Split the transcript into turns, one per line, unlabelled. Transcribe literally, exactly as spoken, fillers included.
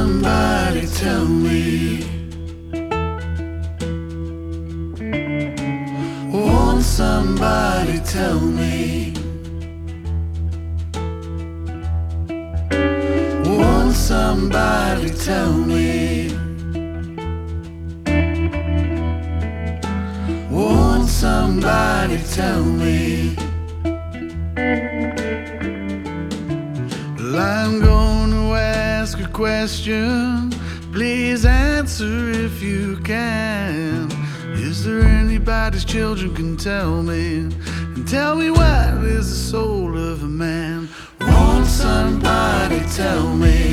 somebody tell me? Won't somebody tell me? Won't somebody tell me? Won't somebody tell me? Well, I'm gonna ask a question. Please answer if you can. Is there anybody's children can tell me? And tell me what is the soul of a man? Won't somebody tell me?